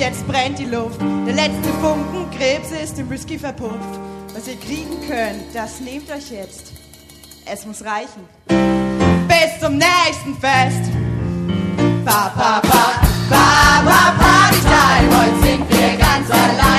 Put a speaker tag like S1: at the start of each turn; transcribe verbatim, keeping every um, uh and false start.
S1: jetzt brennt die Luft. Der letzte Funken Krebs ist im Whisky verpufft. Was ihr kriegen könnt, das nehmt euch jetzt. Es muss reichen. Bis zum nächsten Fest. Ba, ba, ba, ba, ba, Party Time. Heute sind wir ganz allein.